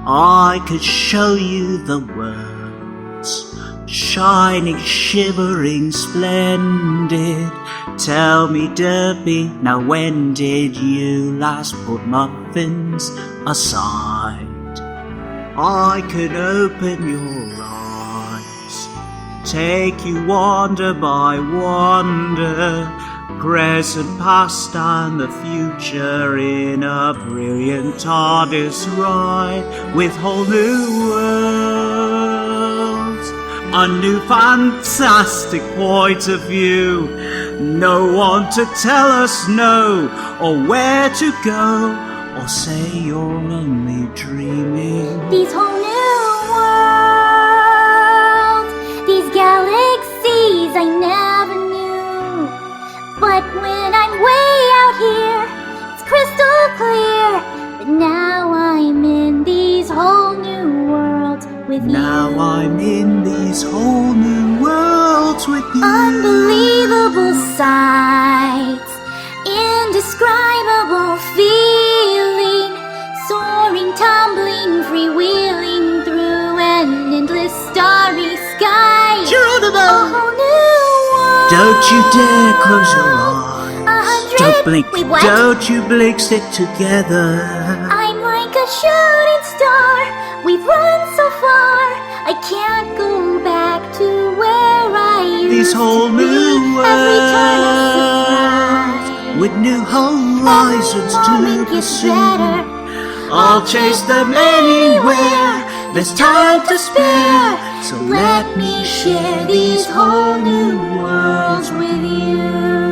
I could show you the worlds, shining, shivering, splendid. Tell me, Derby, now when did you last put muffins aside? I could open your eyes, take you wonder by wonder, present, past and the future in a brilliant TARDIS ride with whole new worlds, a new fantastic point of view. No one to tell us no, or where to go, or say you're only dreaming. These whole new worlds, these galaxies I never knew. But when I'm way out here, it's crystal clear. But now I'm in these whole new worlds with you. Now I'm in these whole new worlds with you. Unbelievable sights, indescribable feeling, soaring, tumbling, freewheeling through an endless starry sky. Geronimo! A whole new world. Don't you dare close your eyes. 100. Don't blink. Wait, what? Don't you blink, stick together. I'm like a shooting star. We've run so far. I can't go back to where I used These whole to be. new Every turn a surprise. with new horizons Every to moment gets pursue. better. I'll chase them anywhere. There's time to spare. So let me share these whole new worlds with you.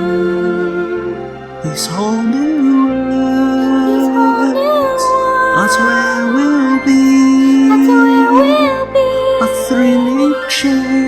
These whole new These whole new worlds. That's worlds. where we'll be. That's where we'll be. A thrilling chase.